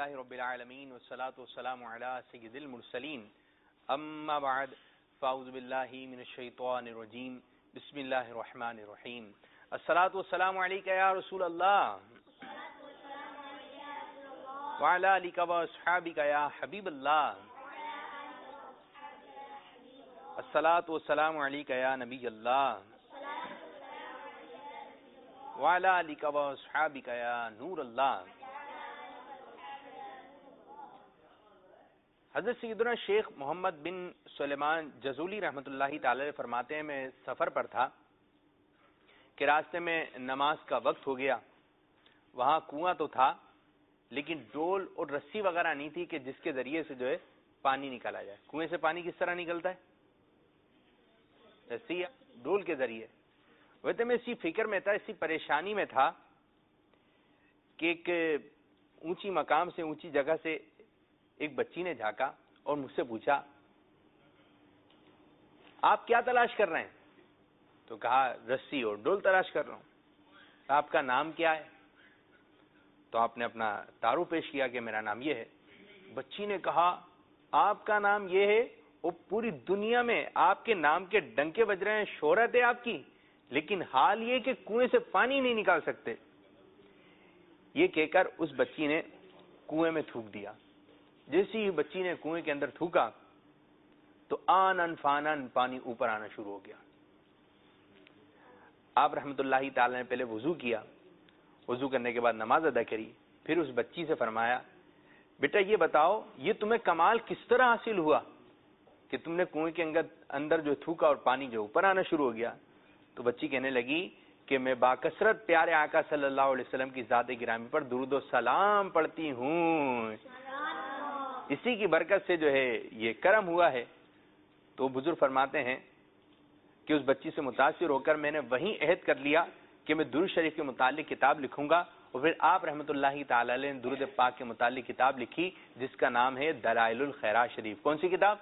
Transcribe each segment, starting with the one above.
للہ رب العالمین والصلاة والسلام علی سید المرسلین اما بعد فاعوذ باللہ من الشیطان الرجیم بسم اللہ الرحمن الرحیم الصلاة والسلام علیک یا رسول اللہ وعلی آلک واصحابک یا حبیب اللہ الصلاة والسلام علیک یا نبی اللہ وعلی آلک واصحابک یا نور اللہ. حضرت سیدنا شیخ محمد بن سلیمان جزولی رحمۃ اللہ تعالی فرماتے ہیں میں سفر پر تھا کہ راستے میں نماز کا وقت ہو گیا. وہاں کنواں تو تھا لیکن ڈول اور رسی وغیرہ نہیں تھی کہ جس کے ذریعے سے جو ہے پانی نکالا جائے. کنویں سے پانی کس طرح نکلتا ہے؟ رسی یا ڈول کے ذریعے. ویسے میں اسی فکر میں تھا, اسی پریشانی میں تھا کہ ایک اونچی مقام سے, اونچی جگہ سے ایک بچی نے جھانکا اور مجھ سے پوچھا آپ کیا تلاش کر رہے ہیں؟ تو کہا رسی اور ڈول تلاش کر رہا ہوں. آپ کا نام کیا ہے؟ تو آپ نے اپنا تعارف پیش کیا کہ میرا نام یہ ہے. بچی نے کہا آپ کا نام یہ ہے اور پوری دنیا میں آپ کے نام کے ڈنکے بج رہے ہیں, شہرت ہے آپ کی, لیکن حال یہ کہ کنویں سے پانی نہیں نکال سکتے. یہ کہہ کر اس بچی نے کنویں میں تھوک دیا. جیسی ہی بچی نے کنویں کے اندر تھوکا تو آنن فانن پانی اوپر آنا شروع ہو گیا. آپ رحمت اللہ تعالی نے پہلے وضو کیا, وضو کرنے کے بعد نماز ادا کری, پھر اس بچی سے فرمایا بیٹا یہ بتاؤ یہ تمہیں کمال کس طرح حاصل ہوا کہ تم نے کنویں کے اندر جو تھوکا اور پانی جو اوپر آنا شروع ہو گیا؟ تو بچی کہنے لگی کہ میں باکثرت پیارے آقا صلی اللہ علیہ وسلم کی ذات گرامی پر درود و سلام پڑھتی ہوں, اسی کی برکت سے جو ہے یہ کرم ہوا ہے. تو بزرگ فرماتے ہیں کہ اس بچی سے متاثر ہو کر میں نے وہیں عہد کر لیا کہ میں درود شریف کے متعلق کتاب لکھوں گا. اور پھر آپ رحمۃ اللہ تعالی علیہ نے درود پاک کے متعلق کتاب لکھی جس کا نام ہے دلائل الخیرات شریف. کون سی کتاب؟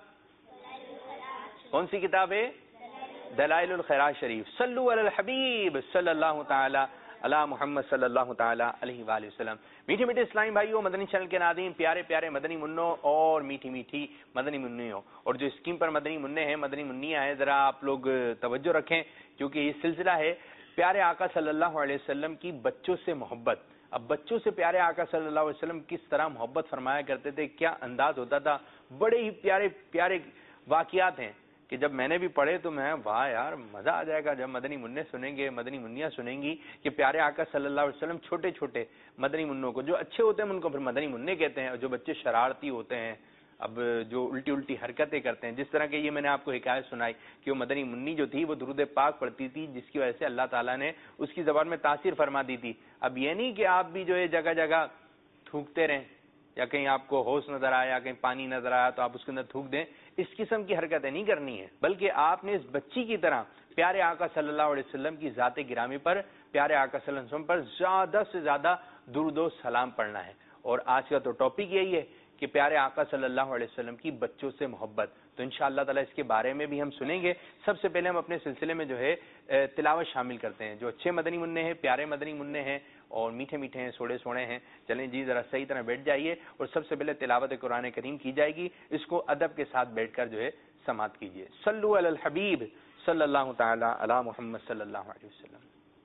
کون سی کتاب ہے؟ دلائل الخیرات شریف. صلو علی الحبیب صلی اللہ تعالی علی محمد صلی اللہ تعالی علیہ وآلہ وسلم. میٹھے میٹھے اسلامی بھائیوں, مدنی چینل کے ناظرین, پیارے پیارے مدنی منوں اور میٹھی میٹھی مدنی منیوں, اور جو اسکیم پر مدنی منع ہیں, مدنی منیاں ہیں, ذرا آپ لوگ توجہ رکھیں کیونکہ یہ سلسلہ ہے پیارے آقا صلی اللہ علیہ وسلم کی بچوں سے محبت. اب بچوں سے پیارے آقا صلی اللہ علیہ وسلم کس طرح محبت فرمایا کرتے تھے, کیا انداز ہوتا تھا, بڑے ہی پیارے پیارے واقعات ہیں کہ جب میں نے بھی پڑھے تو میں واہ یار مزہ آ جائے گا جب مدنی منع سنیں گے, مدنی منیاں سنیں گی کہ پیارے آقا صلی اللہ علیہ وسلم چھوٹے چھوٹے مدنی منوں کو, جو اچھے ہوتے ہیں ان کو پھر مدنی منع کہتے ہیں, اور جو بچے شرارتی ہوتے ہیں, اب جو الٹی الٹی حرکتیں کرتے ہیں, جس طرح کہ یہ میں نے آپ کو حکایت سنائی کہ وہ مدنی منی جو تھی وہ درود پاک پڑھتی تھی جس کی وجہ سے اللہ تعالیٰ نے اس کی زبان میں تاثیر فرما دی تھی. اب یہ نہیں کہ آپ بھی جو ہے جگہ جگہ تھوکتے رہیں, یا کہیں آپ کو ہوش نظر آیا, کہیں پانی نظر آیا تو آپ اس کے اندر تھوک دیں. اس قسم کی حرکتیں نہیں کرنی ہے, بلکہ آپ نے اس بچی کی طرح پیارے آقا صلی اللہ علیہ وسلم کی ذات گرامی پر, پیارے آقا صلی اللہ علیہ وسلم پر زیادہ سے زیادہ درود و سلام پڑھنا ہے. اور آج کا تو ٹاپک یہی ہے کہ پیارے آقا صلی اللہ علیہ وسلم کی بچوں سے محبت. تو انشاءاللہ تعالی اس کے بارے میں بھی ہم سنیں گے. سب سے پہلے ہم اپنے سلسلے میں جو ہے تلاوت شامل کرتے ہیں. جو اچھے مدنی منع ہیں, پیارے مدنی منع ہیں اور میٹھے میٹھے ہیں, سوڑے سوڑے ہیں, چلیں جی ذرا صحیح طرح بیٹھ جائیے اور سب سے پہلے تلاوت قرآن کریم کی جائے گی. اس کو ادب کے ساتھ بیٹھ کر جو ہے سماعت کیجیے. صلو علی الحبیب صلی اللہ تعالی علی محمد صلی اللہ علیہ وسلم.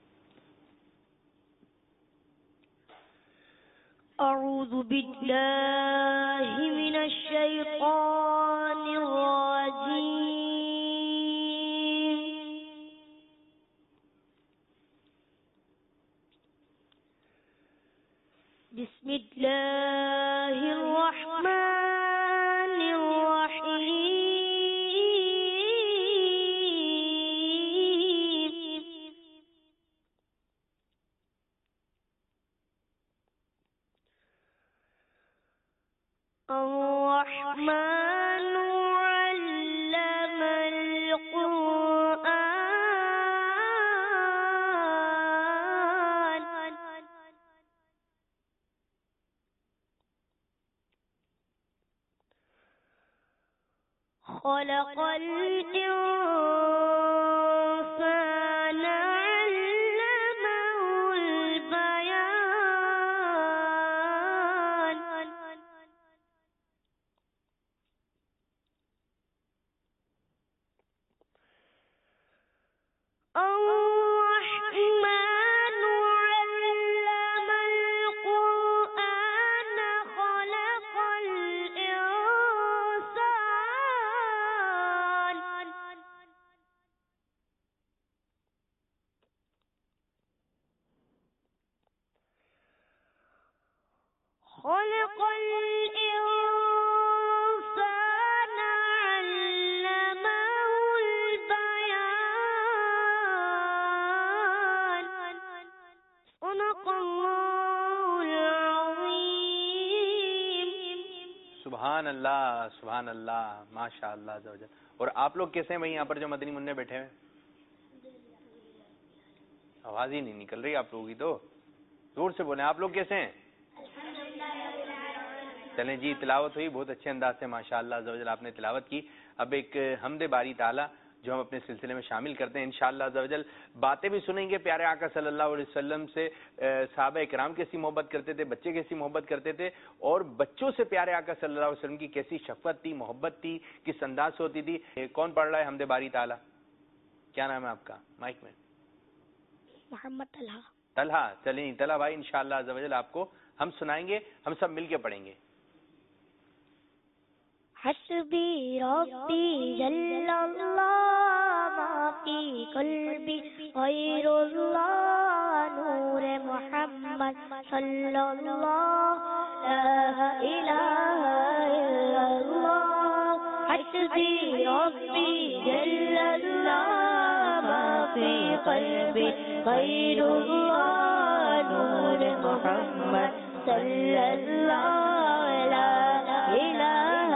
اعوذ باللہ من الشیطان الرجیم. بسم اللہ الرحمن الرحیم. الرحمن علم القرآن خلق الإنسان علمه البيان. سبحان اللہ سبحان اللہ، ماشاء اللہ عز و جل۔ اور آپ لوگ کیسے ہیں بھائی یہاں پر جو مدنی منع بیٹھے ہیں؟ آواز ہی نہیں نکل رہی آپ لوگوں کی، تو زور سے بولیں، آپ لوگ کیسے ہیں؟ چلیں جی، تلاوت ہوئی بہت اچھے انداز سے، ماشاء اللہ عز و جل آپ نے تلاوت کی۔ اب ایک حمد باری تعالیٰ جو ہم اپنے سلسلے میں شامل کرتے ہیں، انشاءاللہ عز و جل باتیں بھی سنیں گے پیارے آقا صلی اللہ علیہ وسلم سے، صحابہ کرام کیسی محبت کرتے تھے، بچے کیسی محبت کرتے تھے، اور بچوں سے پیارے آقا صلی اللہ علیہ وسلم کی کیسی شفقت تھی، محبت تھی، کس انداز سے ہوتی تھی۔ کون پڑھ رہا ہے حمد باری تعالیٰ؟ کیا نام ہے آپ کا؟ مائک میں۔ محمد طلحہ۔ طلحہ، چلیں طلحہ بھائی انشاءاللہ عز و جل آپ کو ہم سنائیں گے، ہم سب مل کے پڑھیں گے۔ حسبی ربی جل اللہ ما فی قلبی غیر اللہ نور محمد صلی اللہ لا الہ الا اللہ۔ حسبی ربی جل اللہ ما فی قلبی غیر اللہ نور محمد صلی اللہ لا الہ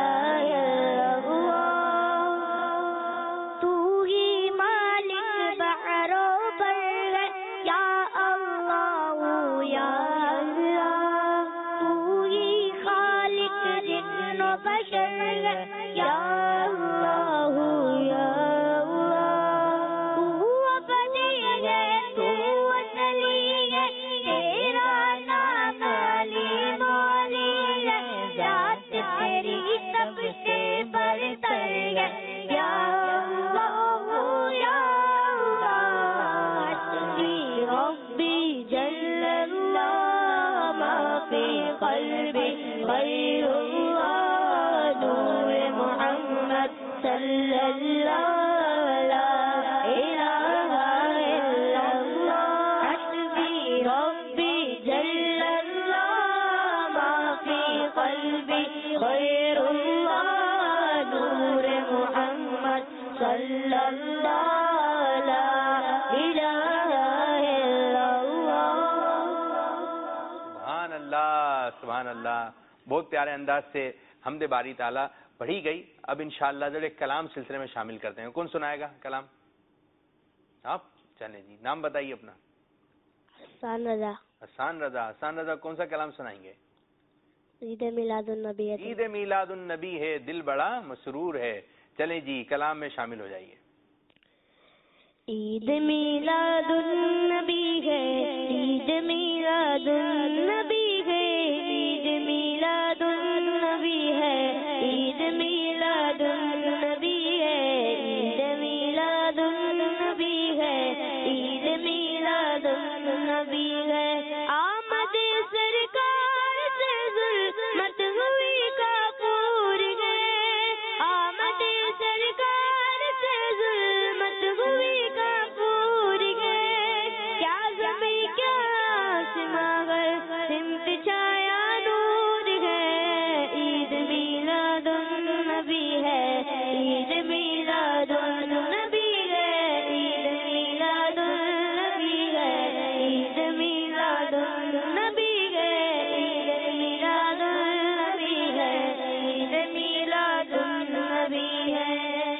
سبحان اللہ، بہت پیارے انداز سے حمد باری تعالیٰ پڑھی گئی۔ اب انشاءاللہ جو ایک کلام سلسلے میں شامل کرتے ہیں۔ کون سنائے گا کلام؟ آپ؟ چلیں جی، نام بتائیے اپنا۔ حسان رضا۔ حسان رضا، حسان رضا کون سا کلام سنائیں گے؟ عید میلاد النبی ہے۔ عید میلاد النبی ہے، دل بڑا مسرور ہے۔ چلیں جی، کلام میں شامل ہو جائیے۔ عید میلاد النبی ہے، عید میلاد النبی ہے، عید میلاد النبی ہے، عید میلاد النبی ہے، عید میلاد النبی ہے، عید میلاد النبی ہے۔ آمد سرکار سے ظلمت ہوئی کافور ہے، آمد سرکار سے ظلمت ہوئی کافور ہے، کیا زمین کیا آسمان سمت چھایا نور ہے، عید میلاد النبی ہے، عید میلاد النبی ہے، عید میلاد النبی ہے، عید میلاد النبی ہے، عید میلاد النبی ہے، عید میلاد النبی ہے۔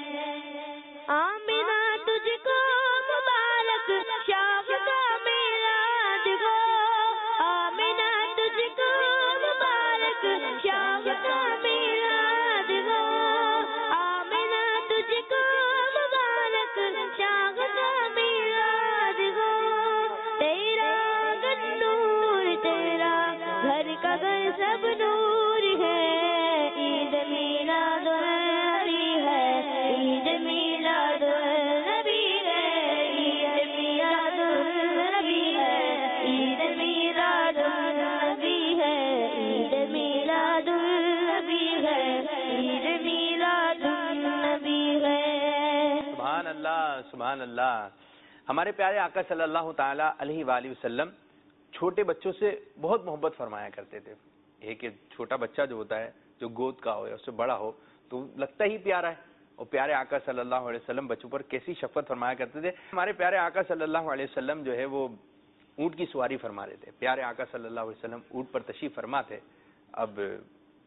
آمینہ تجھ کو مبارک شام کا میلاد ہو، آمینہ تجھ کو مبارک شام کا میلاد ہو، آمینہ تجھ کو مبارک شام کا میلاد ہو۔ تیرا گھر نور، تیرا گھر کا گھر سب نور ہے، عید میلاد النبی ہے، عید میلاد النبی ہے، عید میلاد النبی ہے، عید میلاد النبی ہے، عید میلاد النبی ہے، عید میلاد النبی ہے۔ سبحان اللہ سبحان اللہ۔ ہمارے پیارے آقا صلی اللہ تعالی علیہ وآلہ وسلم چھوٹے بچوں سے بہت محبت فرمایا کرتے تھے۔ ایک چھوٹا بچہ جو ہوتا ہے، جو گود کا ہو یا اس سے بڑا ہو تو لگتا ہی پیارا ہے، اور پیارے آقا صلی اللہ علیہ وسلم بچوں پر کیسی شفقت فرمایا کرتے تھے۔ ہمارے پیارے آقا صلی اللہ علیہ وسلم جو ہے وہ اونٹ کی سواری فرما رہے تھے۔ پیارے آقا صلی اللہ علیہ وسلم اونٹ پر تشریف فرما تھے۔ اب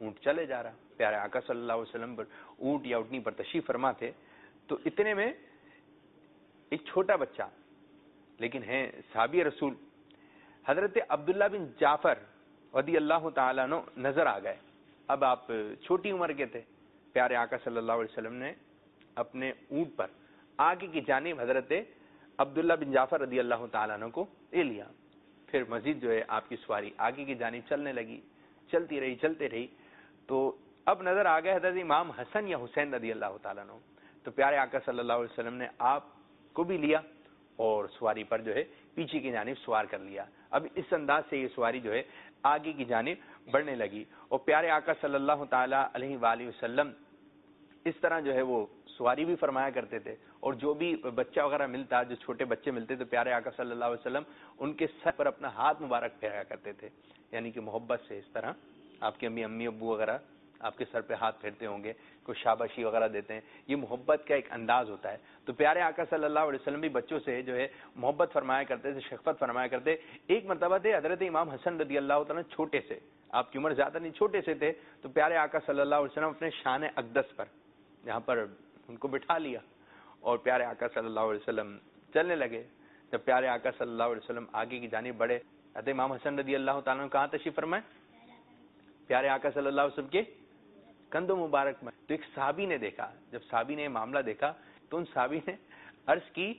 اونٹ چلے جا رہا. پیارے آقا صلی اللہ علیہ وسلم پر اونٹ یا اونٹنی پر تشریف فرما تھے. تو اتنے میں ایک چھوٹا بچہ لیکن ہے صحابی رسول حضرت عبداللہ بن جعفر رضی اللہ تعالیٰ عنہ نظر آ گئے. اب آپ چھوٹی عمر کے تھے. پیارے آقا صلی اللہ علیہ وسلم نے اپنے اونٹ پر آگے کی جانب حضرت عبداللہ بن جعفر رضی اللہ تعالیٰ عنہ کو لے لیا. پھر مزید جو ہے آپ کی سواری آگے کی جانب چلنے لگی. چلتی رہی تو اب نظر آ گئے حضرت امام حسن یا حسین رضی اللہ تعالیٰ عنہ. تو پیارے آقا صلی اللہ علیہ وسلم نے آپ کو بھی لیا اور سواری پر جو ہے پیچھے کی جانب سوار کر لیا. اب اس انداز سے یہ سواری جو ہے آگے کی جانب بڑھنے لگی. اور پیارے آقا صلی اللہ تعالی علیہ وآلہ وسلم اس طرح جو ہے وہ سواری بھی فرمایا کرتے تھے. اور جو بھی بچہ وغیرہ ملتا, جو چھوٹے بچے ملتے تو پیارے آقا صلی اللہ علیہ وسلم ان کے سر پر اپنا ہاتھ مبارک پھیرایا کرتے تھے. یعنی کہ محبت سے اس طرح آپ کے امی ابو وغیرہ آپ کے سر پہ ہاتھ پھیرتے ہوں گے, کوئی شاباشی وغیرہ دیتے ہیں. یہ محبت کا ایک انداز ہوتا ہے. تو پیارے آقا صلی اللہ علیہ وسلم بھی بچوں سے جو ہے محبت فرمایا کرتے تھے, شفقت فرمایا کرتے. ایک مرتبہ تھے حضرت امام حسن رضی اللہ تعالیٰ چھوٹے سے, آپ کی عمر زیادہ نہیں, چھوٹے سے تھے. تو پیارے آقا صلی اللہ علیہ وسلم اپنے شان اقدس پر یہاں پر ان کو بٹھا لیا اور پیارے آقا صلی اللہ علیہ وسلم چلنے لگے. جب پیارے آقا صلی اللہ علیہ وسلم آگے کی جانب بڑھے, حضرت امام حسن رضی اللہ تعالیٰ کہاں تشریف فرمائے؟ پیارے آقا صلی اللہ علیہ وسلم کے کندھوں مبارک میں. تو ایک صحابی نے دیکھا, جب صحابی نے معاملہ دیکھا تو ان صحابی نے عرض کی,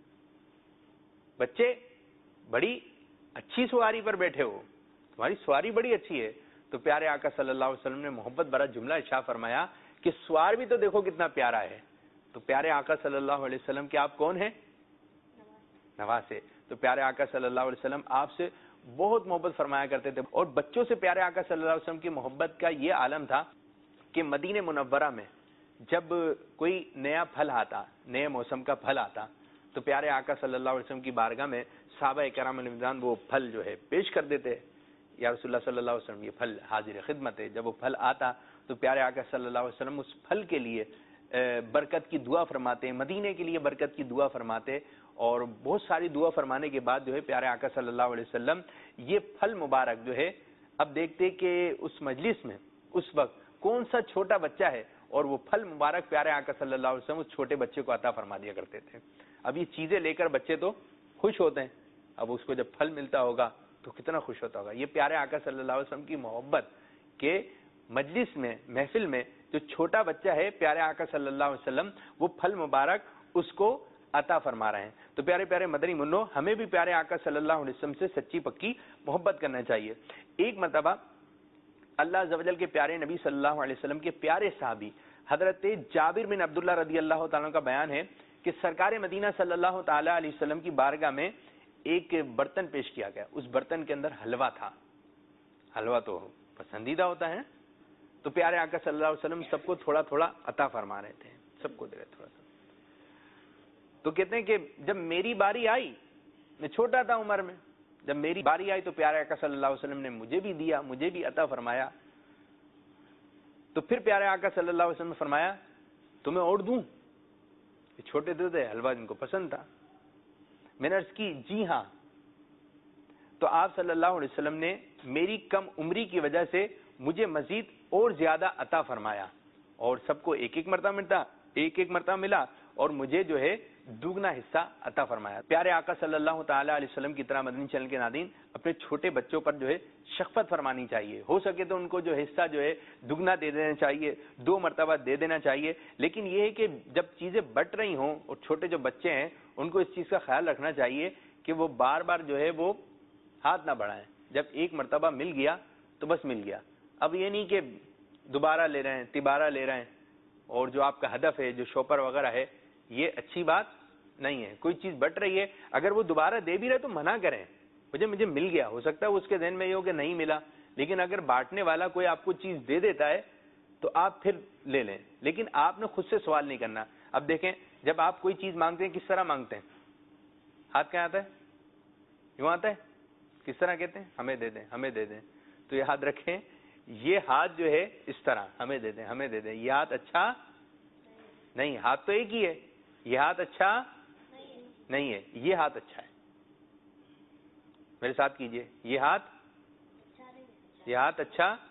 بچے بڑی اچھی سواری پر بیٹھے ہو, تمہاری سواری بڑی اچھی ہے. تو پیارے آقا صلی اللہ علیہ وسلم نے محبت بھرا جملہ ارشاد فرمایا کہ سوار بھی تو دیکھو کتنا پیارا ہے. تو پیارے آقا صلی اللہ علیہ وسلم کے آپ کون ہیں؟ نواسے. تو پیارے آقا صلی اللہ علیہ وسلم آپ سے بہت محبت فرمایا کرتے تھے. اور بچوں سے پیارے آقا صلی اللہ علیہ وسلم کی محبت کا یہ عالم تھا کہ مدینہ منورہ میں جب کوئی نیا پھل آتا, نئے موسم کا پھل آتا, تو پیارے آقا صلی اللہ علیہ وسلم کی بارگاہ میں صحابہ کرام رضوان وہ پھل جو ہے پیش کر دیتے, یا رسول اللہ صلی اللہ علیہ وسلم یہ پھل حاضر خدمت ہے. جب وہ پھل آتا تو پیارے آقا صلی اللہ علیہ وسلم اس پھل کے لیے برکت کی دعا فرماتے, مدینے کے لیے برکت کی دعا فرماتے. اور بہت ساری دعا فرمانے کے بعد جو ہے پیارے آقا صلی اللہ علیہ وسلم یہ پھل مبارک جو ہے, اب دیکھتے کہ اس مجلس میں اس وقت کون سا چھوٹا بچہ ہے, اور وہ پھل مبارک پیارے آقا صلی اللہ علیہ وسلم اس چھوٹے بچے کو عطا فرما دیا کرتے تھے. اب یہ چیزیں لے کر بچے تو خوش ہوتے ہیں, اب اس کو جب پھل ملتا ہوگا تو کتنا خوش ہوتا ہوگا. یہ پیارے آقا صلی اللہ علیہ وسلم کی محبت کے مجلس میں, محفل میں جو چھوٹا بچہ ہے, پیارے آقا صلی اللہ علیہ وسلم وہ پھل مبارک اس کو عطا فرما رہے ہیں. تو پیارے پیارے مدنی منو, ہمیں بھی پیارے آقا صلی اللہ علیہ وسلم سے سچی پکی محبت کرنا چاہیے. ایک مرتبہ اللہ عز و جل کے پیارے نبی صلی اللہ علیہ وسلم کے پیارے صحابی حضرت جابر بن عبداللہ رضی اللہ تعالیٰ کا بیان ہے کہ سرکار مدینہ صلی اللہ تعالی علیہ وسلم کی بارگاہ میں ایک برتن پیش کیا گیا. اس برتن کے اندر حلوہ تھا. حلوہ تو پسندیدہ ہوتا ہے, تو پیارے آقا صلی اللہ علیہ وسلم سب کو تھوڑا تھوڑا عطا فرما رہے تھے, سب کو دے رہے تھوڑا تھوڑا. تو کہتے ہیں کہ جب میری باری آئی, میں چھوٹا تھا عمر میں, جب میری باری آئی تو پیارے آقا صلی اللہ علیہ وسلم نے مجھے بھی دیا, مجھے بھی عطا فرمایا. تو پھر پیارے آقا صلی اللہ علیہ وسلم نے فرمایا تمہیں اور دوں؟ چھوٹے تھے, حلوہ جن کو پسند تھا. میں نے عرض کی جی ہاں. تو آپ صلی اللہ علیہ وسلم نے میری کم عمری کی وجہ سے مجھے مزید اور زیادہ عطا فرمایا, اور سب کو ایک ایک مرتبہ ملا, اور مجھے جو ہے دوگنا حصہ عطا فرمایا. پیارے آقا صلی اللہ تعالی علیہ وسلم کی طرح مدنی چینل کے ناظرین اپنے چھوٹے بچوں پر جو ہے شفقت فرمانی چاہیے. ہو سکے تو ان کو جو حصہ جو ہے دگنا دے دینا چاہیے, 2 مرتبہ دے دینا چاہیے. لیکن یہ ہے کہ جب چیزیں بٹ رہی ہوں اور چھوٹے جو بچے ہیں ان کو اس چیز کا خیال رکھنا چاہیے کہ وہ بار بار جو ہے وہ ہاتھ نہ بڑھائیں. جب ایک مرتبہ مل گیا تو بس مل گیا. اب یہ نہیں کہ دوبارہ لے رہے ہیں, تبارہ لے رہے ہیں, اور جو آپ کا ہدف ہے جو شوپر وغیرہ ہے یہ اچھی بات نہیں ہے. کوئی چیز بٹ رہی ہے, اگر وہ دوبارہ دے بھی رہے تو منع کریں, مجھے مل گیا. ہو سکتا ہے اس کے ذہن میں یہ ہو کہ نہیں ملا, لیکن اگر بانٹنے والا کوئی آپ کو چیز دے دیتا ہے تو آپ پھر لے لیں, لیکن آپ نے خود سے سوال نہیں کرنا. اب دیکھیں جب آپ کوئی چیز مانگتے ہیں کس طرح مانگتے ہیں؟ ہاتھ کیا آتا ہے؟ یوں آتا ہے. کس طرح کہتے ہیں؟ ہمیں دے دیں, ہمیں دے دیں. تو یہ یاد رکھیں, یہ ہاتھ جو ہے اس طرح ہمیں دے دیں, ہمیں دے دیں. یہ ہاتھ اچھا نہیں, ہاتھ تو ایک ہی ہے. یہ ہاتھ اچھا نہیں ہے, یہ ہاتھ اچھا ہے. میرے ساتھ کیجئے, یہ ہاتھ اچھا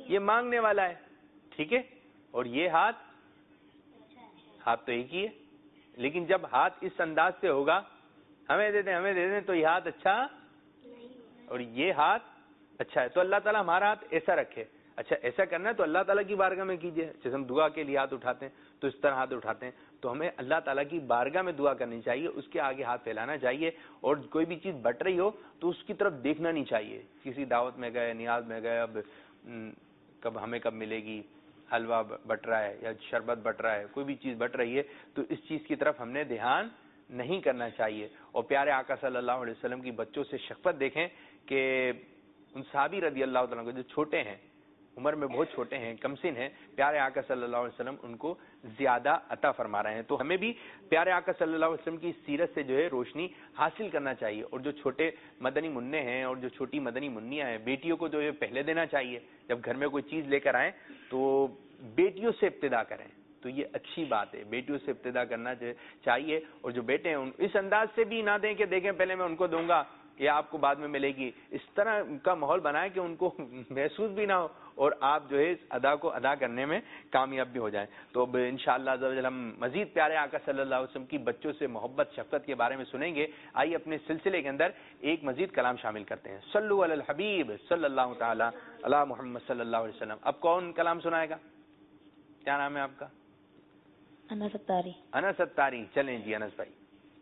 یہ مانگنے والا ہے، ٹھیک ہے، اور یہ ہاتھ تو ایک ہی ہے، لیکن جب ہاتھ اس انداز سے ہوگا ہمیں دے دیں تو یہ ہاتھ اچھا اور یہ ہاتھ اچھا ہے، تو اللہ تعالیٰ ہمارا ہاتھ ایسا رکھے. اچھا ایسا کرنا ہے تو اللہ تعالیٰ کی بارگاہ میں کیجئے. جیسے ہم دعا کے لیے ہاتھ اٹھاتے ہیں تو اس طرح ہاتھ اٹھاتے ہیں، تو ہمیں اللہ تعالیٰ کی بارگاہ میں دعا کرنی چاہیے، اس کے آگے ہاتھ پھیلانا چاہیے، اور کوئی بھی چیز بٹ رہی ہو تو اس کی طرف دیکھنا نہیں چاہیے. کسی دعوت میں گئے، نیاز میں گئے، اب ہمیں کب ملے گی، حلوہ بٹ رہا ہے یا شربت بٹ رہا ہے، کوئی بھی چیز بٹ رہی ہے، تو اس چیز کی طرف ہم نے دھیان نہیں کرنا چاہیے. اور پیارے آقا صلی اللہ علیہ وسلم کی بچوں سے شفقت دیکھیں کہ ان صحابی رضی اللہ تعالیٰ جو چھوٹے ہیں، عمر میں بہت چھوٹے ہیں، کم سن ہیں، پیارے آقا صلی اللہ علیہ وسلم ان کو زیادہ عطا فرما رہے ہیں. تو ہمیں بھی پیارے آقا صلی اللہ علیہ وسلم کی سیرت سے جو ہے روشنی حاصل کرنا چاہیے. اور جو چھوٹے مدنی منع ہیں اور جو چھوٹی مدنی منیاں ہیں، بیٹیوں کو جو ہے پہلے دینا چاہیے. جب گھر میں کوئی چیز لے کر آئیں تو بیٹیوں سے ابتدا کریں، تو یہ اچھی بات ہے، بیٹیوں سے ابتدا کرنا چاہیے. اور جو بیٹے ہیں اس انداز سے بھی نہ دیں کہ دیکھیں پہلے میں ان کو دوں گا یا آپ کو بعد میں ملے گی. اس طرح کا ماحول بنائیں کہ ان کو محسوس بھی نہ ہو اور آپ جو ہے اس ادا کو ادا کرنے میں کامیاب بھی ہو جائیں. تو اب انشاءاللہ عز و جل ہم مزید پیارے آقا صلی اللہ علیہ وسلم کی بچوں سے محبت شفقت کے بارے میں سنیں گے. آئیے اپنے سلسلے کے اندر ایک مزید کلام شامل کرتے ہیں. صلو علی الحبیب صلی اللہ تعالی علی محمد صلی اللہ علیہ وسلم. اب کون کلام سنائے گا؟ کیا نام ہے آپ کا؟ انس اتاری. انس اتاری. چلیں جی انس بھائی.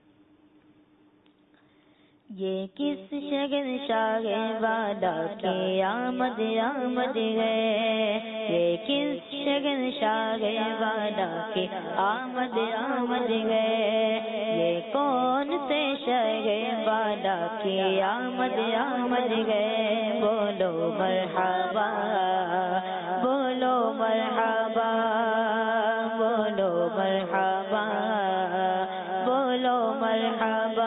یہ کس شہنشاہ والا کی آمد آمد ہے، یہ کس شہنشاہ والا کی آمد آمد ہے، یہ کون سے شہر والا کی آمد آمد ہے. بولو مرحبا، بولو مرحبا، بولو مرحبا، بولو مرحبا.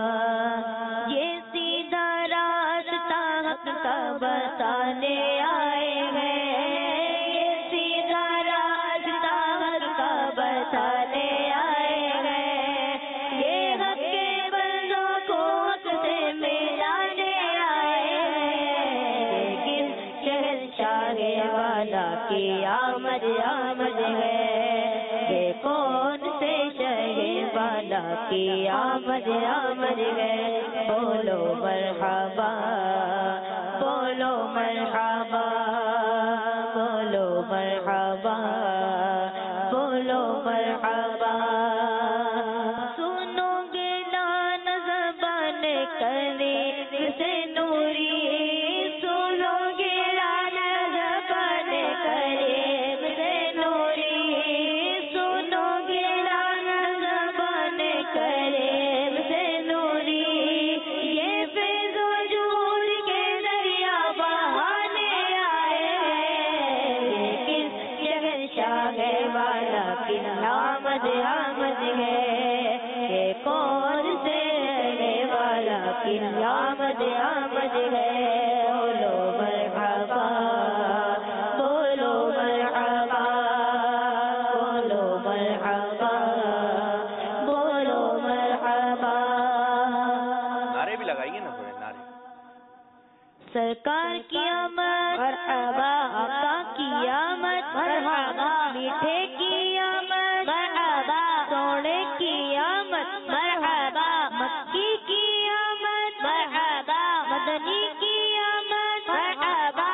بتانے آئے ہیں، یہ سیدھا راستہ حق کا بتانے آئے ہیں، یہ حق کے بندوں کو حق سے ملانے آئے ہیں. کس شہنشاہ والا کی آمد آمد ہے، یہ کون سے شہر والا کی آمد آمد ہے. بولو مرحبا، بولو مرحبا، بولو مرحبا، بولو مرحبا. سنو گے نان زبان کرے سے نوری، سنو گے نان زبان کرے سے نوری، سنو گے نان زبان کرے سے نوری. یہ فیض وجود کے دریا بہانے آئے ہیں، کس شہنشاہ والا کی آمد آمد ہے، یہ کون سے والا کی آمد آمد ہے. بولو مرحبا، بولو مرحبا، بولو مرحبا، بولو مرحبا. نعرے بھی لگائیے نا تھوڑے نعرے. سرکار کی آمد مرحبا، آقا کی آمد مرحبا، میٹھے کی آمد مرحبا، سونے کی آمد مرحبا، مکی کی آمد مرحبا، مدنی کی آمد مرحبا،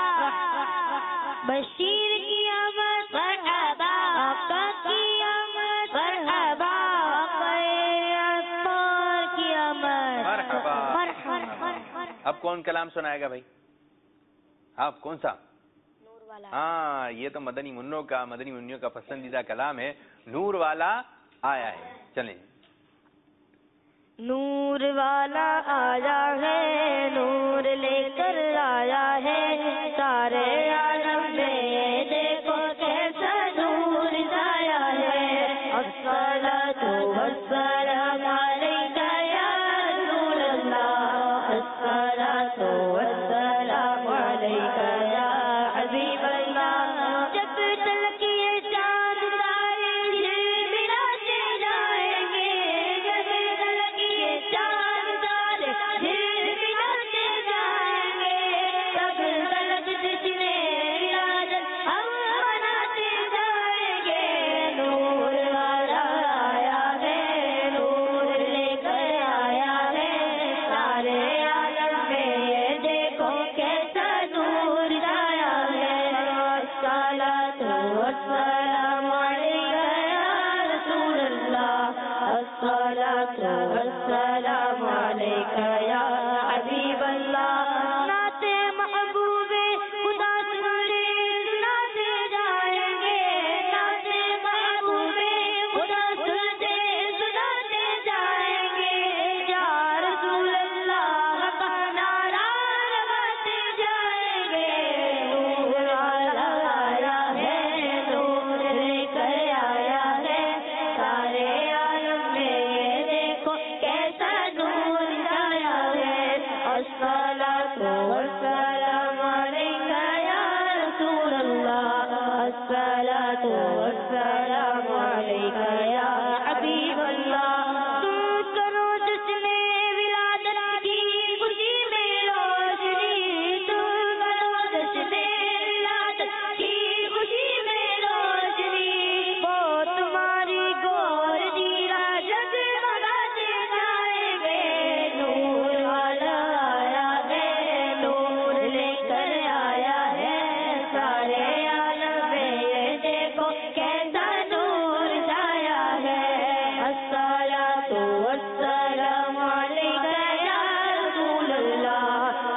بشیر کی آمد مرحبا، آقا کی آمد مرحبا، آقا اطہار کی آمد مرحبا. مرحبا. اب کون کلام سنائے گا بھائی؟ آپ کون سا؟ نور والا. ہاں یہ تو مدنی منوں کا، مدنی منوں کا پسندیدہ کلام ہے. نور والا آیا ہے. چلیں. نور والا آیا ہے، نور لے کر آیا ہے، سارے عالم میں دیکھو کیسا نور آیا ہے. الصلاۃ والسلام علیک یا رسول اللہ، الصلاۃ والسلام علیک یا حبیب اللہ. جب تلک یہ چاند تارے ملاتے جائیں گے، جب تلک یہ چاند تارے ملاتے جائیں گے، تب الصلاة والسلام عليك يا حبيب الله نعت محبوب خدا سنے سناتے جائیں گے نعت محبوب خدا سنے سناتے جائیں گے یا رسول اللہ کا نعرہ لگاتے جائیں گے نور والا آیا ہے نور لے کر آیا ہے سارے عالم میں یہ دیکھو کیسا نور آیا ہے الصلاۃ والسلام علیک یا رسول اللہ الصلاۃ والسلام علیک یا حبیب اللہ تم کرو جشن ولادت کی خوشی میں روشنی تم کرو جشن ولادت کی خوشی میں روشنی وہ تمہاری گور دیرا جگمگاتے جائیں گے نور والا آیا ہے نور لے کر آیا ہے سارے عالم میں یہ دیکھو کیسا نور چھایا ہے الصلاۃ والسلام علیک یا رسول اللہ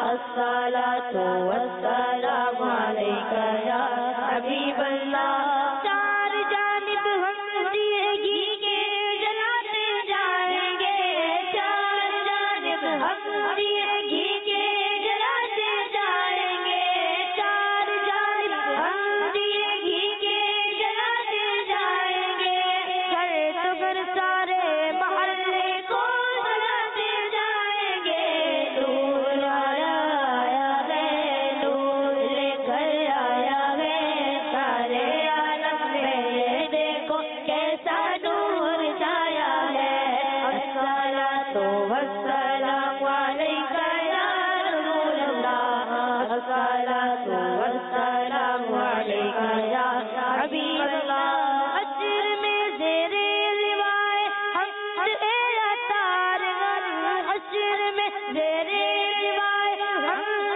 الصلاۃ والسلام علیک یا حبیب اللہ چار جانب ہم دیے گھی کے جلاتے جائیں گے چار جانب ہم دیے گھی کے جلاتے جائیں گے چار جانب ہم دیے گھی کے جلاتے جائیں گے گھر تو گھر سارے محلے کو سجاتے جائیں گے نور والا آیا ہے نور لے کر آیا ہے سارے عالم میں یہ دیکھو کیسا نور چھایا ہے الصلاۃ والسلام علیک یا رسول اللہ الصلاۃ والسلام علیک یا حبیب اللہ حشر میں زیر لوائے حمد عطار حشر میں زیر لوائے حمد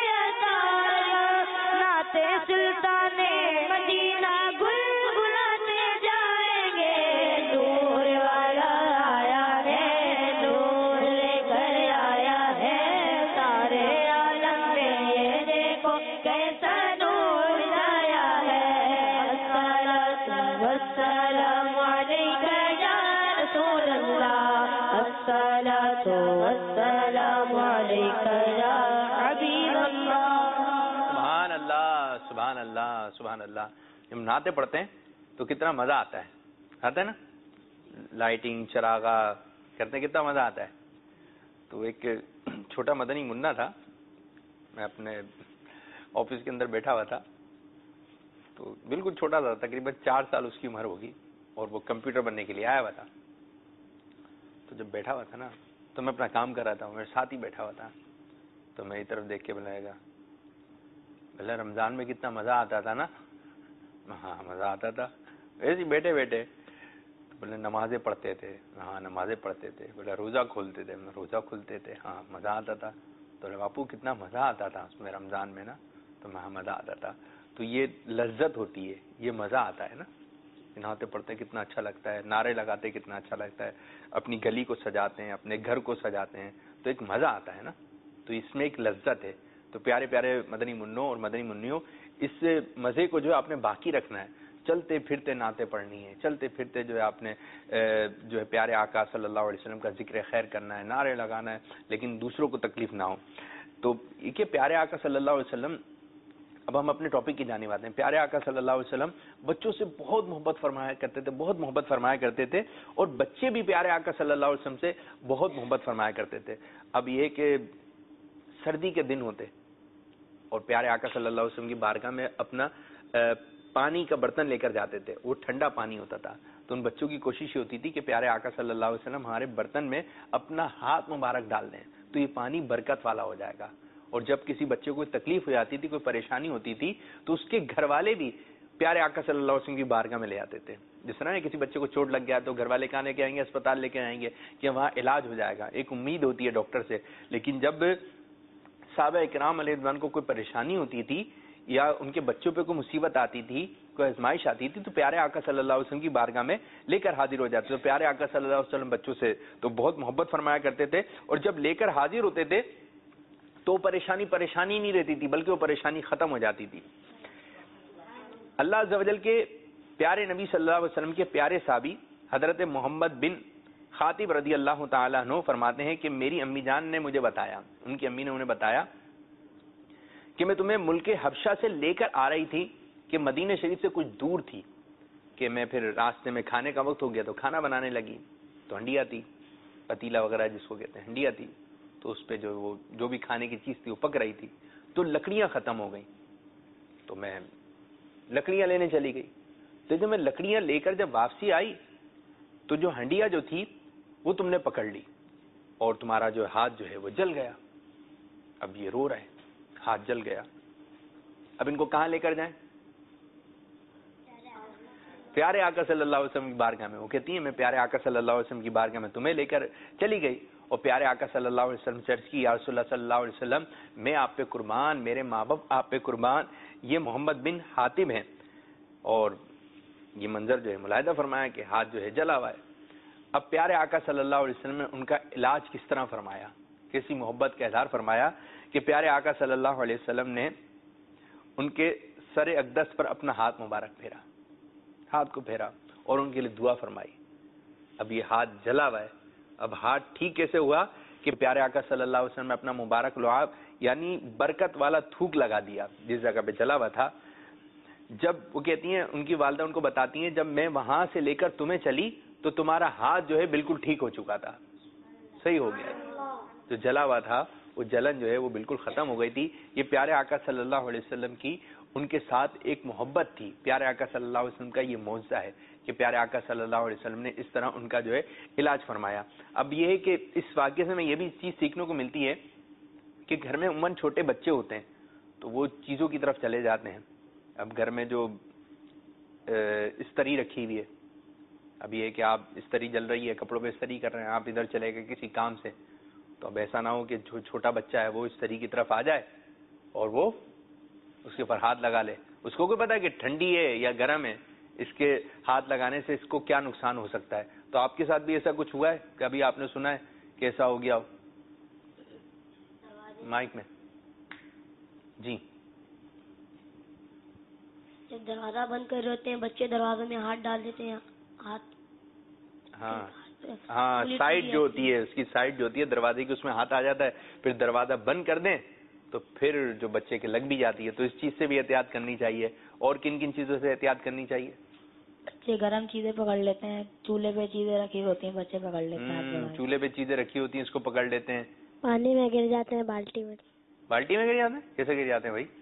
عطار نعت سلطان مدینہ گلگلاتے جائیں گے نور والا آیا ہے نور لے کر آیا ہے سارے عالم میں یہ دیکھو کیسا نور چھایا ہے الصلاۃ والسلام علیک یا رسول اللہ الصلاۃ والسلام علیک یا حبیب اللہ سبحان اللہ سبحان اللہ سبحان اللہ جب نعتیں پڑھتے ہیں تو کتنا مزہ آتا ہے نا لائٹنگ چراغا کرتے ہیں کتنا مزہ آتا ہے تو ایک چھوٹا مدنی منا تھا میں اپنے آفس کے اندر بیٹھا ہوا تھا تو بالکل چھوٹا تھا تقریباً 4 سال اس کی عمر ہوگی اور وہ کمپیوٹر بننے کے لیے آیا ہوا تھا تو جب بیٹھا ہوا تھا نا تو میں اپنا کام کر رہا تھا میرے ساتھ ہی بیٹھا ہوا تھا تو میری طرف دیکھ کے بلائے گا بھلا رمضان میں کتنا مزہ آتا تھا نا ہاں مزہ آتا تھا ایسے بیٹھے بیٹھے بولے نمازیں پڑھتے تھے ہاں نمازیں پڑھتے تھے بولے روزہ کھولتے تھے روزہ کھولتے تھے ہاں مزہ آتا تھا تو باپو کتنا مزہ آتا تھا اس میں رمضان میں نا تو ہاں مزہ آتا تھا تو یہ لذت ہوتی ہے یہ مزہ آتا ہے نا نعتیں پڑھتے کتنا اچھا لگتا ہے نعرے لگاتے کتنا اچھا لگتا ہے اپنی گلی کو سجاتے ہیں اپنے گھر کو سجاتے ہیں تو ایک مزہ آتا ہے نا تو اس میں ایک لذت ہے تو پیارے پیارے مدنی منوں اور مدنی منیوں اس مزے کو جو ہے آپ نے باقی رکھنا ہے چلتے پھرتے نعتیں پڑھنی ہے چلتے پھرتے جو ہے آپ نے جو ہے پیارے آقا صلی اللہ علیہ وسلم کا ذکر خیر کرنا ہے نعرے لگانا ہے لیکن دوسروں کو تکلیف نہ ہو تو یہ پیارے آقا صلی اللہ علیہ وسلم اب ہم اپنے ٹاپک کی جانب آتے ہیں پیارے آقا صلی اللہ علیہ وسلم بچوں سے بہت محبت فرمایا کرتے تھے بہت محبت فرمایا کرتے تھے اور بچے بھی پیارے آقا صلی اللہ علیہ وسلم سے بہت محبت فرمایا کرتے تھے اب یہ کہ سردی کے دن ہوتے اور پیارے آقا صلی اللہ علیہ وسلم کی بارگاہ میں اپنا پانی کا برتن لے کر جاتے تھے وہ ٹھنڈا پانی ہوتا تھا تو ان بچوں کی کوشش یہ ہوتی تھی کہ پیارے آقا صلی اللہ علیہ وسلم ہمارے برتن میں اپنا ہاتھ مبارک ڈال دیں تو یہ پانی برکت والا ہو جائے گا اور جب کسی بچے کو کوئی تکلیف ہو جاتی تھی کوئی پریشانی ہوتی تھی تو اس کے گھر والے بھی پیارے آقا صلی اللہ علیہ وسلم کی بارگاہ میں لے آتے تھے جس طرح کسی بچے کو چوٹ لگ گیا تو گھر والے کہاں لے کے آئیں گے اسپتال لے کے آئیں گے کہ وہاں علاج ہو جائے گا ایک امید ہوتی ہے ڈاکٹر سے لیکن جب صحابہ اکرام علیہ رضوان کو کوئی پریشانی ہوتی تھی یا ان کے بچوں پہ کوئی مصیبت آتی تھی کوئی کو آزمائش آتی تھی تو پیارے آقا صلی اللہ علیہ وسلم کی بارگاہ میں لے کر حاضر ہو جاتے. تو پیارے آقا صلی اللہ علیہ وسلم بچوں سے تو بہت محبت فرمایا کرتے تھے, اور جب لے کر حاضر ہوتے تھے تو پریشانی نہیں رہتی تھی, بلکہ وہ پریشانی ختم ہو جاتی تھی. اللہ عز و جل کے پیارے نبی صلی اللہ علیہ وسلم کے پیارے صحابی حضرت محمد بن خاطب رضی اللہ تعالیٰ عنہ فرماتے ہیں کہ میری امی جان نے مجھے بتایا, ان کی امی نے انہیں بتایا کہ میں تمہیں ملک حبشہ سے لے کر آ رہی تھی کہ مدینہ شریف سے کچھ دور تھی, کہ میں پھر راستے میں کھانے کا وقت ہو گیا تو کھانا بنانے لگی, تو ہنڈیا تھی, پتیلا وغیرہ جس کو کہتے ہیں ہنڈیا تھی, تو اس پہ جو بھی کھانے کی چیز تھی وہ پک رہی تھی, تو لکڑیاں ختم ہو گئیں, تو میں لکڑیاں لینے چلی گئی. تو جب میں لکڑیاں لے کر جب واپسی آئی تو جو ہنڈیا جو تھی وہ تم نے پکڑ لی اور تمہارا جو ہاتھ جو ہے وہ جل گیا. اب یہ رو رہے, ہاتھ جل گیا, اب ان کو کہاں لے کر جائیں؟ پیارے آقا صلی اللہ علیہ وسلم کی بارگاہ میں. وہ کہتی ہیں میں پیارے آقا صلی اللہ علیہ وسلم کی بارگاہ میں تمہیں لے کر چلی گئی, اور پیارے آقا صلی اللہ علیہ وسلم سے عرض کی یا رسول اللہ صلی اللہ علیہ وسلم میں آپ پہ قربان, میرے ماں باپ آپ پہ قربان, یہ محمد بن حاتم ہیں. اور یہ منظر جو ہے ملاحظہ فرمایا کہ ہاتھ جو ہے جلا ہوا ہے. اب پیارے آقا صلی اللہ علیہ وسلم نے ان کا علاج کس طرح فرمایا, کیسی محبت کا اظہار فرمایا کہ پیارے آقا صلی اللہ علیہ وسلم نے ان کے سر اقدس پر اپنا ہاتھ مبارک پھیرا, ہاتھ کو پھیرا اور ان کے لیے دعا فرمائی. اب یہ ہاتھ جلا ہوا ہے, اب ہاتھ ٹھیک کیسے ہوا کہ پیارے آقا صلی اللہ علیہ وسلم نے اپنا مبارک لعاب یعنی برکت والا تھوک لگا دیا جس جگہ پہ جلا ہوا تھا. جب وہ کہتی ہیں ان کی والدہ ان کو بتاتی ہیں جب میں وہاں سے لے کر تمہیں چلی تو تمہارا ہاتھ جو ہے بالکل ٹھیک ہو چکا تھا, صحیح ہو گیا, جو جلا ہوا تھا وہ جلن جو ہے وہ بالکل ختم ہو گئی تھی. یہ پیارے آقا صلی اللہ علیہ وسلم کی ان کے ساتھ ایک محبت تھی. پیارے آقا صلی اللہ علیہ وسلم کا یہ معجزہ ہے کہ پیارے آقا صلی اللہ علیہ وسلم نے اس طرح ان کا جو ہے علاج فرمایا. اب یہ ہے کہ اس واقعے سے میں یہ بھی چیز سیکھنے کو ملتی ہے کہ گھر میں عموماً چھوٹے بچے ہوتے ہیں تو وہ چیزوں کی طرف چلے جاتے ہیں. اب گھر میں جو استری رکھی ہوئی ہے, اب یہ ہے کہ آپ استری جل رہی ہے, کپڑوں پہ استری کر رہے ہیں, آپ ادھر چلے گئے کسی کام سے, تو اب ایسا نہ ہو کہ جو چھوٹا بچہ ہے وہ استری کی طرف آ جائے اور وہ اس کے اوپر ہاتھ لگا لے. اس کو کوئی پتا ہے کہ ٹھنڈی ہے یا گرم ہے, اس کے ہاتھ لگانے سے اس کو کیا نقصان ہو سکتا ہے. تو آپ کے ساتھ بھی ایسا کچھ ہوا ہے, کبھی آپ نے سنا ہے کہ ایسا ہو گیا ہو؟ مائک میں جی. جب دروازہ بند کر رہے ہوتے ہیں بچے دروازے میں ہاتھ ڈال دیتے ہیں, ہاتھ ہاں سائڈ جو ہوتی ہے اس کی سائڈ جو ہوتی ہے دروازے کی, اس میں ہاتھ آ جاتا ہے, پھر دروازہ بند کر دیں تو پھر جو بچے کے لگ بھی جاتی ہے. تو اس چیز سے بھی احتیاط کرنی چاہیے. اور کن کن چیزوں سے احتیاط کرنی چاہیے؟ بچے گرم چیزیں پکڑ لیتے ہیں, چولہے پہ چیزیں رکھی ہوتی ہیں بچے پکڑ لیتے ہیں, چولہے پہ چیزیں رکھی ہوتی ہیں اس کو پکڑ لیتے ہیں, پانی میں گر جاتے ہیں, بالٹی میں گر جاتے ہیں. کیسے گر جاتے ہیں بھائی؟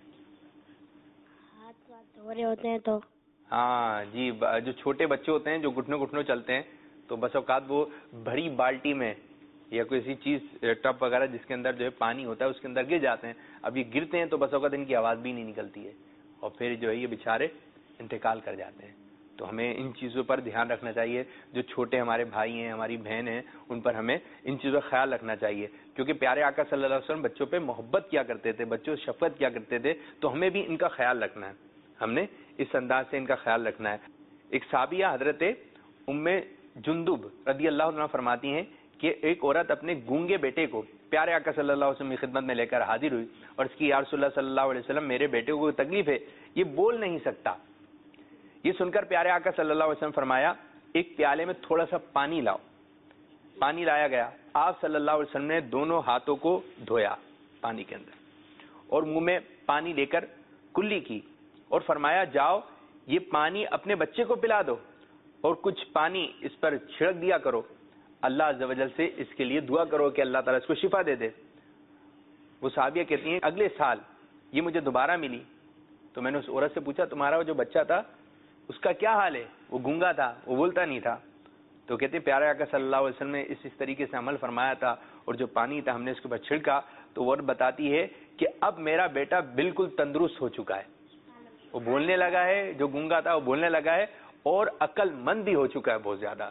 ہاتھ دھو رہے ہوتے ہیں تو. ہاں جی, جو چھوٹے بچے ہوتے ہیں جو گھٹنوں چلتے ہیں تو بس اوقات وہ بھری بالٹی میں یا کوئی ایسی چیز ٹب وغیرہ جس کے اندر جو ہے پانی ہوتا ہے اس کے اندر گر جاتے ہیں. اب یہ گرتے ہیں تو بس اوقات ان کی آواز بھی نہیں نکلتی ہے اور پھر جو ہے یہ بیچارے انتقال کر جاتے ہیں. تو ہمیں ان چیزوں پر دھیان رکھنا چاہیے. جو چھوٹے ہمارے بھائی ہیں, ہماری بہن ہیں, ان پر ہمیں ان چیزوں کا خیال رکھنا چاہیے, کیونکہ پیارے آقا صلی اللہ علیہ وسلم بچوں پہ محبت کیا کرتے تھے, بچوں سے شفقت کیا کرتے تھے. تو ہمیں بھی ان کا خیال رکھنا ہے, ہم نے اس انداز سے ان کا خیال رکھنا ہے. ایک صحابیہ حضرت ام جندب رضی اللہ عنہ فرماتی ہیں کہ ایک عورت اپنے گونگے بیٹے کو پیارے آقا صلی اللہ علیہ وسلم کی خدمت میں لے کر حاضر ہوئی اور اس کی یا رسول اللہ صلی اللہ علیہ وسلم میرے بیٹے کو تکلیف ہے, یہ بول نہیں سکتا. یہ سن کر پیارے آقا صلی اللہ علیہ وسلم فرمایا ایک پیالے میں تھوڑا سا پانی لاؤ. پانی لایا گیا, آپ صلی اللہ علیہ وسلم نے دونوں ہاتھوں کو دھویا پانی کے اندر اور منہ میں پانی لے کر کلی کی اور فرمایا جاؤ یہ پانی اپنے بچے کو پلا دو اور کچھ پانی اس پر چھڑک دیا کرو, اللہ عز و جل سے اس کے لیے دعا کرو کہ اللہ تعالیٰ اس کو شفا دے دے. وہ صحابیہ کہتی ہیں اگلے سال یہ مجھے دوبارہ ملی تو میں نے اس عورت سے پوچھا تمہارا جو بچہ تھا اس کا کیا حال ہے, وہ گونگا تھا, وہ بولتا نہیں تھا. تو کہتے ہیں پیارے آقا صلی اللہ علیہ وسلم نے اس طریقے سے عمل فرمایا تھا اور جو پانی تھا ہم نے اس کے اوپر چھڑکا تو وہ بتاتی ہے کہ اب میرا بیٹا بالکل تندرست ہو چکا ہے, وہ بولنے لگا ہے, جو گونگا تھا وہ بولنے لگا ہے اور عقل مند بھی ہو چکا ہے بہت زیادہ.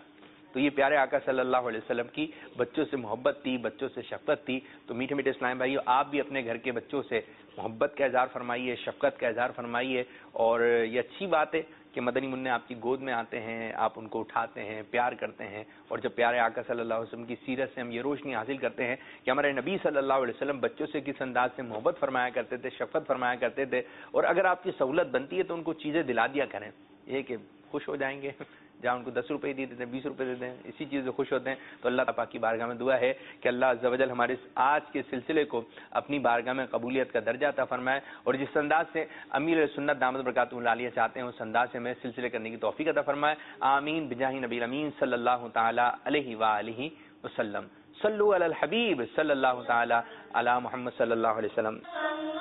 تو یہ پیارے آقا صلی اللہ علیہ وسلم کی بچوں سے محبت تھی، بچوں سے شفقت تھی. تو میٹھے میٹھے اسلام بھائیو، آپ بھی اپنے گھر کے بچوں سے محبت کا اظہار فرمائیے، شفقت کا اظہار فرمائیے. اور یہ اچھی بات ہے کہ مدنی منع آپ کی گود میں آتے ہیں، آپ ان کو اٹھاتے ہیں، پیار کرتے ہیں. اور جب پیارے آقا صلی اللہ علیہ وسلم کی سیرت سے ہم یہ روشنی حاصل کرتے ہیں کہ ہمارے نبی صلی اللہ علیہ وسلم بچوں سے کس انداز سے محبت فرمایا کرتے تھے، شفقت فرمایا کرتے تھے. اور اگر آپ کی سہولت بنتی ہے تو ان کو چیزیں دلا دیا کریں، یہ کہ خوش ہو جائیں گے. جہاں ان کو 10 روپے دے دیتے ہیں، 20 روپے دیتے ہیں، اسی چیز سے خوش ہوتے ہیں. تو اللہ تعالیٰ کی بارگاہ میں دعا ہے کہ اللہ عز و جل ہمارے آج کے سلسلے کو اپنی بارگاہ میں قبولیت کا درجہ عطا فرمائے، اور جس انداز سے امیر سنت دامت برکاتہ العالیہ چاہتے ہیں اس انداز سے ہمیں سلسلے کرنے کی توفیق عطا فرمائے. آمین بجاہ نبی امین صلی اللہ تعالی علیہ وآلہ وسلم. صلو علی الحبیب صلی اللہ تعالی علی محمد صلی اللہ علیہ وسلم.